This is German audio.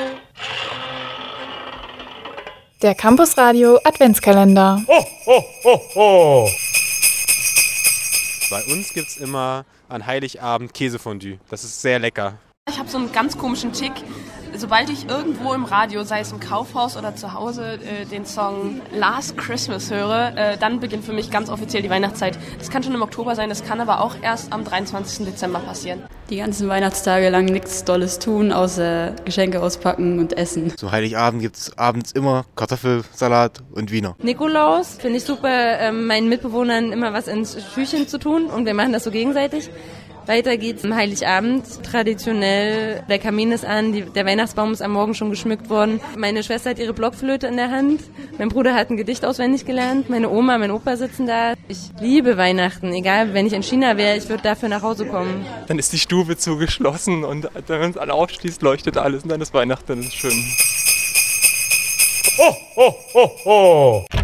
Der Campus Radio Adventskalender. Ho, ho, ho, ho. Bei uns gibt es immer an Heiligabend Käsefondue. Das ist sehr lecker. Ich habe so einen ganz komischen Tick. Sobald ich irgendwo im Radio, sei es im Kaufhaus oder zu Hause, den Song Last Christmas höre, dann beginnt für mich ganz offiziell die Weihnachtszeit. Das kann schon im Oktober sein, das kann aber auch erst am 23. Dezember passieren. Die ganzen Weihnachtstage lang nichts Dolles tun, außer Geschenke auspacken und essen. Zu Heiligabend gibt es abends immer Kartoffelsalat und Wiener. Nikolaus finde ich super, meinen Mitbewohnern immer was ins Schüchchen zu tun und wir machen das so gegenseitig. Weiter geht's am Heiligabend. Traditionell, der Kamin ist an, der Weihnachtsbaum ist am Morgen schon geschmückt worden. Meine Schwester hat ihre Blockflöte in der Hand. Mein Bruder hat ein Gedicht auswendig gelernt. Meine Oma, mein Opa sitzen da. Ich liebe Weihnachten. Egal, wenn ich in China wäre, ich würde dafür nach Hause kommen. Dann ist die Stube zugeschlossen und wenn man es alle aufschließt, leuchtet alles und dann ist Weihnachten, das ist schön. Ho, ho, ho, ho.